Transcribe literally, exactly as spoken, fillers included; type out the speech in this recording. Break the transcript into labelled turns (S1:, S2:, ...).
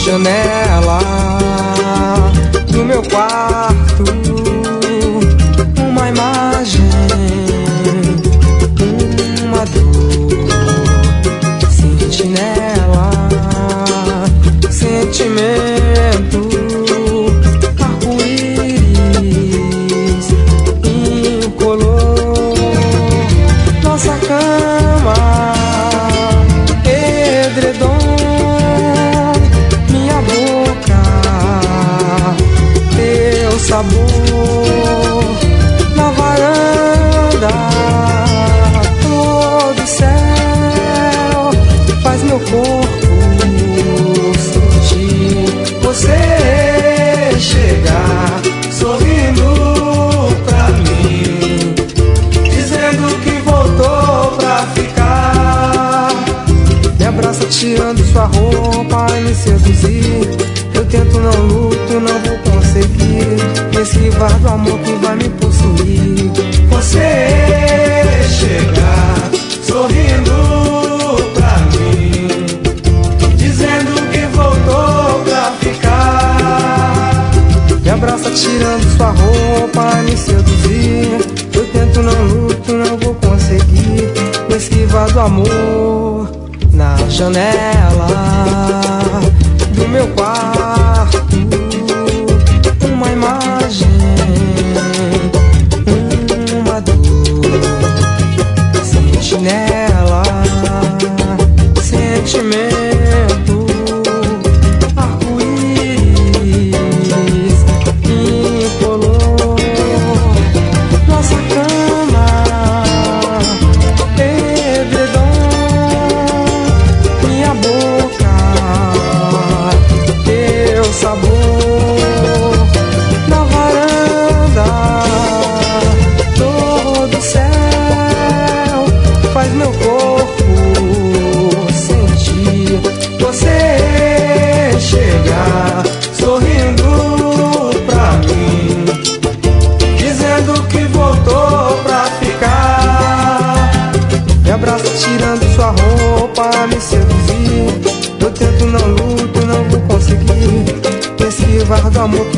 S1: janela do meu quarto, uma imagem, uma dor, sentinela, sentimento, arco-íris incolor, nossa cama, edredom, minha boca, teu sabor, na varanda, todo o céu faz meu corpo sentir você chegar, sorrindo pra mim, dizendo que voltou pra ficar. Me abraça tirando sua roupa e me seduzir. Eu tento, não luto, não vou conseguir me esquivar do amor que vai me possuir. Você chegar, sorrindo pra mim, dizendo que voltou pra ficar. Me abraça tirando sua roupa e me seduzir. Eu tento, não luto, não vou conseguir me esquivar do amor. Na janela do meu quarto, uma imagem, uma dor, sentinela, sentimento, arco-íris incolor, nossa cama, edredom, minha boca, teu sabor, na varanda, todo o céu faz meu corpo sentir você chegar, sorrindo pra mim, dizendo que voltou pra ficar. Me abraça tirando sua roupa, me seduzir. Eu tento, não luto, não vou conseguir me esquivar do amor que